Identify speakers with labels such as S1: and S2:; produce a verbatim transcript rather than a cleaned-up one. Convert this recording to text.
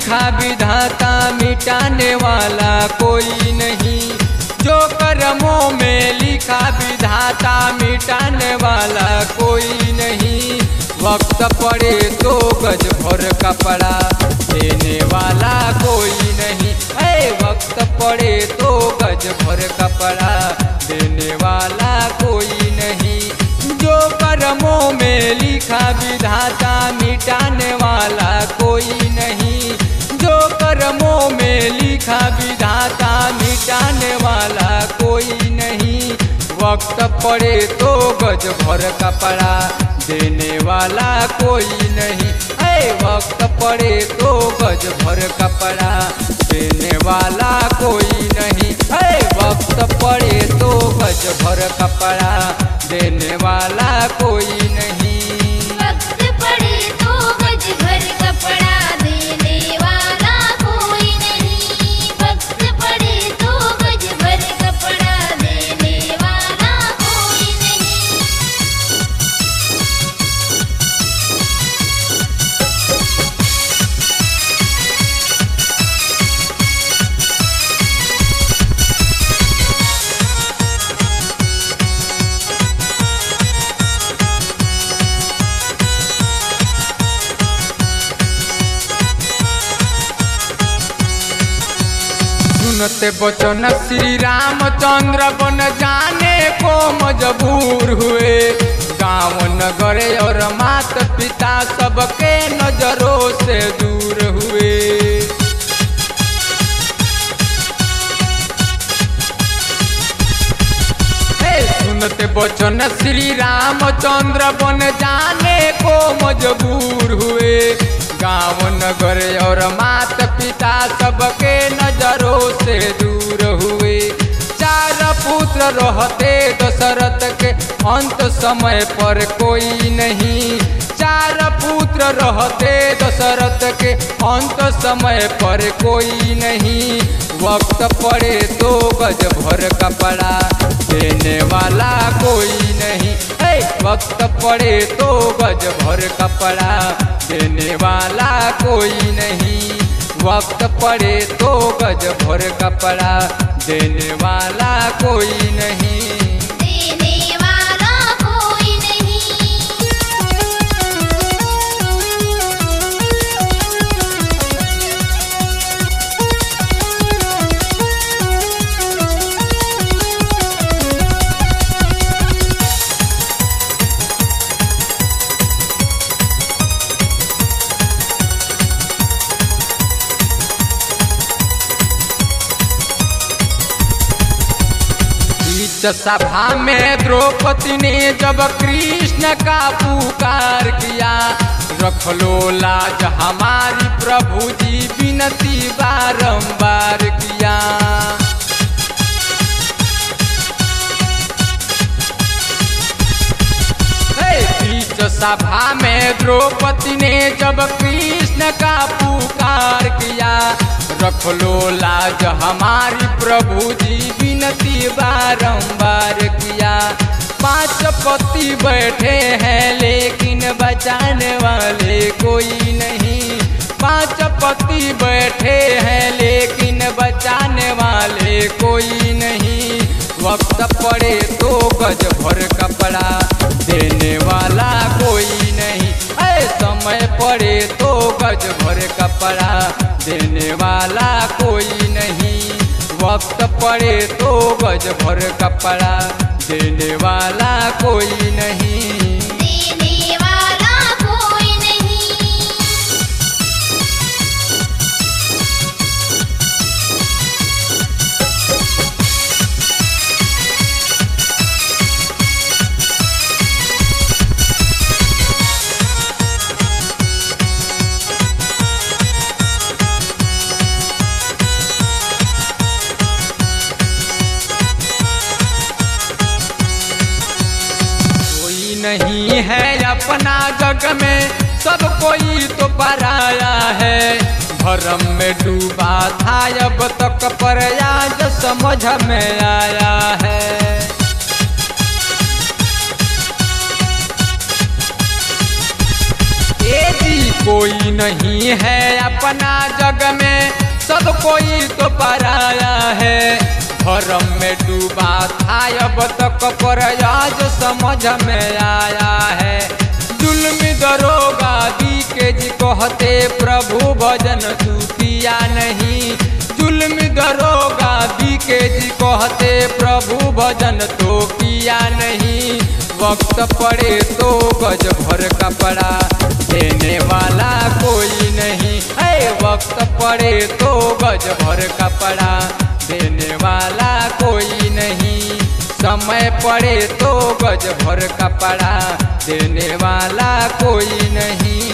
S1: लिखा विधाता मिटाने वाला कोई नहीं। जो कर्मों में लिखा विधाता मिटाने वाला कोई नहीं। वक्त पड़े तो गज भर कपड़ा देने वाला कोई नहीं। है वक्त पड़े तो गज भर कपड़ा देने वाला कोई नहीं। जो कर्मों में लिखा विधाता मिटाने वाला कोई नहीं। जो कर्मों में लिखा विधाता मिटाने वाला कोई नहीं। वक्त पड़े तो गज भर कपड़ा देने वाला कोई नहीं। है वक्त पड़े तो गज भर कपड़ा देने वाला कोई नहीं। है वक्त पड़े तो गज भर कपड़ा देने वाला कोई नहीं।
S2: वक्त पड़े तो गज भर कपड़ा देने वाला कोई नहीं। वक्त पड़े तो गज भर कपड़ा देने वाला कोई नहीं।
S1: सुनते बचन श्री रामचंद्र बन जाने को मजबूर हुए। गांव नगर और माता पिता सबके नजरों से दूर हुए। सुनते बचन श्री रामचंद्र बन जाने को मजबूर हुए। गांव नगर और माता पिता सबके नजरों से दूर हुए। चार पुत्र रहते दशरथ के अंत समय पर कोई नहीं। चार पुत्र रहते दशरथ के अंत समय पर कोई नहीं। वक्त पड़े तो गज भर कपड़ा देने वाला कोई नहीं। है वक्त पड़े तो गज भर कपड़ा देने वाला कोई नहीं। वक्त पड़े तो गज भर कपड़ा देने वाला कोई नहीं।
S2: देने वाला कोई नहीं।
S1: सभा में द्रौपदी ने जब कृष्ण का पुकार किया। रख लो लाज हमारी प्रभु जी विनती बारंबार किया। बीच सभा में द्रौपदी ने जब कृष्ण का पुकार किया। रख लो लाज हमारी प्रभु जी विनती बारंबार किया। पांच पति बैठे हैं लेकिन बचाने वाले कोई नहीं। पांच पति बैठे हैं लेकिन बचाने वाले कोई नहीं। वक्त पड़े तो गज भर कपड़ा देने वाला कोई नहीं। ऐ समय पड़े तो गज भर कपड़ा देने वाला कोई नहीं। वक्त पड़े तो गज भर कपड़ा देने वाला कोई नहीं।
S2: देने वाला कोई नहीं।
S1: नहीं है अपना जग में सब कोई तो पराया है। भरम में डूबा था अब तक पर आज समझ में आया है। ए जी कोई नहीं नहीं है अपना जग में, सब कोई तो पराया है। धर्म में डूबा था अब तक पर आज समझ में आया है। जुल्मी दरोगा दी के जी कहते प्रभु भजन तू किया नहीं। जुल्मी दरोगा दी के जी कहते प्रभु भजन तो किया नहीं। वक्त पड़े तो गज भर कपड़ा देने वाला कोई नहीं है। वक्त पड़े तो गज भर कपड़ा देने वाला कोई नहीं। समय पड़े तो गज भर कपड़ा देने वाला कोई नहीं।